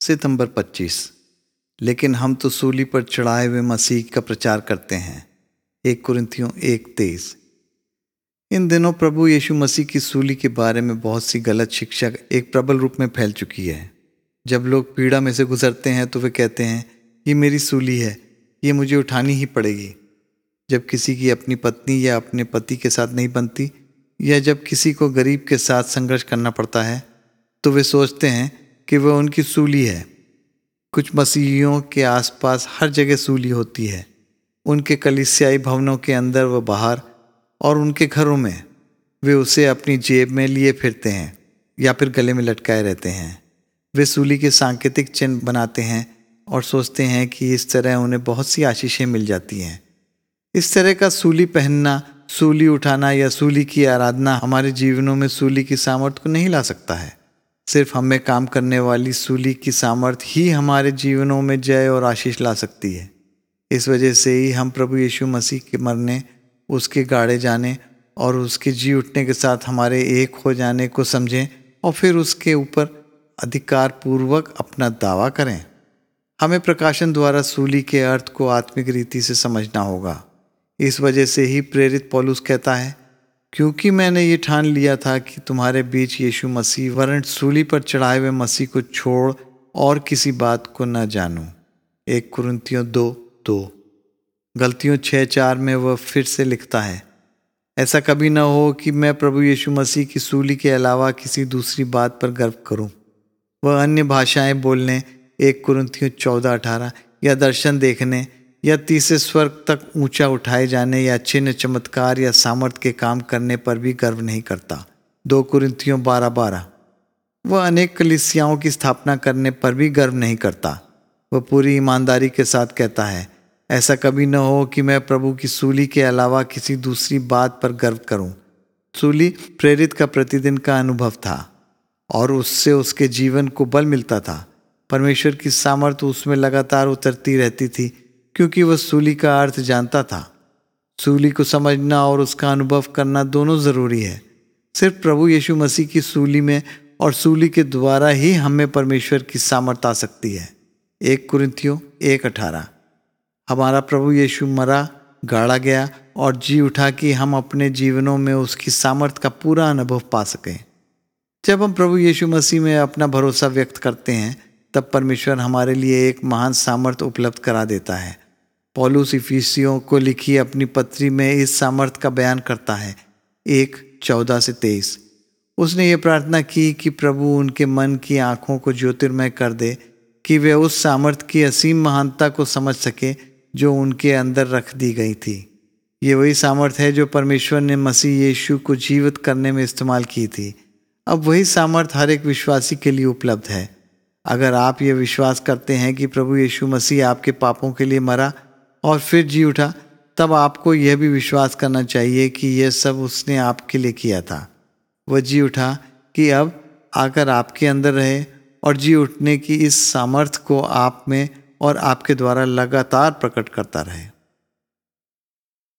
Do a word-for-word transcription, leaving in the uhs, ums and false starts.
सितंबर पच्चीस। लेकिन हम तो सूली पर चढ़ाए हुए मसीह का प्रचार करते हैं। एक कुरिन्थियों एक तेईस। इन दिनों प्रभु यीशु मसीह की सूली के बारे में बहुत सी गलत शिक्षा एक प्रबल रूप में फैल चुकी है। जब लोग पीड़ा में से गुजरते हैं तो वे कहते हैं, ये मेरी सूली है, ये मुझे उठानी ही पड़ेगी। जब किसी की अपनी पत्नी या अपने पति के साथ नहीं बनती, या जब किसी को गरीब के साथ संघर्ष करना पड़ता है, तो वे सोचते हैं कि वह उनकी सूली है। कुछ मसीहियों के आसपास हर जगह सूली होती है, उनके कलीसियाई भवनों के अंदर व बाहर, और उनके घरों में। वे उसे अपनी जेब में लिए फिरते हैं या फिर गले में लटकाए रहते हैं। वे सूली के सांकेतिक चिन्ह बनाते हैं और सोचते हैं कि इस तरह उन्हें बहुत सी आशीषें मिल जाती हैं। इस तरह का सूली पहनना, सूली उठाना या सूली की आराधना हमारे जीवनों में सूली की सामर्थ्य को नहीं ला सकता है। सिर्फ हमें काम करने वाली सूली की सामर्थ्य ही हमारे जीवनों में जय और आशीष ला सकती है। इस वजह से ही हम प्रभु यीशु मसीह के मरने, उसके गाड़े जाने और उसके जी उठने के साथ हमारे एक हो जाने को समझें और फिर उसके ऊपर अधिकार पूर्वक अपना दावा करें। हमें प्रकाशन द्वारा सूली के अर्थ को आत्मिक रीति से समझना होगा। इस वजह से ही प्रेरित पौलुस कहता है, क्योंकि मैंने ये ठान लिया था कि तुम्हारे बीच यीशु मसीह वरन सूली पर चढ़ाए हुए मसीह को छोड़ और किसी बात को न जानूं। एक कुरिन्थियों दो दो। गलतियों छः चार में वह फिर से लिखता है, ऐसा कभी न हो कि मैं प्रभु यीशु मसीह की सूली के अलावा किसी दूसरी बात पर गर्व करूं। वह अन्य भाषाएं बोलने, एक कुरिन्थियों चौदह अठारह, या दर्शन देखने, या तीसरे स्वर्ग तक ऊंचा उठाए जाने, या चिन्ह चमत्कार या सामर्थ के काम करने पर भी गर्व नहीं करता। दो कुरिन्थियों बारह बारह। वह अनेक कलीसियाओं की स्थापना करने पर भी गर्व नहीं करता। वह पूरी ईमानदारी के साथ कहता है, ऐसा कभी न हो कि मैं प्रभु की सूली के अलावा किसी दूसरी बात पर गर्व करूं। सूली प्रेरित का प्रतिदिन का अनुभव था और उससे उसके जीवन को बल मिलता था। परमेश्वर की सामर्थ उसमें लगातार उतरती रहती थी, क्योंकि वह सूली का अर्थ जानता था। सूली को समझना और उसका अनुभव करना दोनों ज़रूरी है। सिर्फ प्रभु यीशु मसीह की सूली में और सूली के द्वारा ही हमें परमेश्वर की सामर्थ आ सकती है। एक कुरिन्थियों एक अठारह। हमारा प्रभु यीशु मरा, गाड़ा गया और जी उठा कि हम अपने जीवनों में उसकी सामर्थ का पूरा अनुभव पा सकें। जब हम प्रभु यीशु मसीह में अपना भरोसा व्यक्त करते हैं, तब परमेश्वर हमारे लिए एक महान सामर्थ उपलब्ध करा देता है। पौलुस इफिसियों को लिखी अपनी पत्री में इस सामर्थ का बयान करता है। एक चौदह से तेईस। उसने ये प्रार्थना की कि प्रभु उनके मन की आंखों को ज्योतिर्मय कर दे, कि वे उस सामर्थ की असीम महानता को समझ सके जो उनके अंदर रख दी गई थी। ये वही सामर्थ है जो परमेश्वर ने मसीह यीशु को जीवित करने में इस्तेमाल की थी। अब वही सामर्थ हर एक विश्वासी के लिए उपलब्ध है। अगर आप ये विश्वास करते हैं कि प्रभु यीशु मसीह आपके पापों के लिए मरा और फिर जी उठा, तब आपको यह भी विश्वास करना चाहिए कि यह सब उसने आपके लिए किया था। वह जी उठा कि अब आकर आपके अंदर रहे और जी उठने की इस सामर्थ को आप में और आपके द्वारा लगातार प्रकट करता रहे।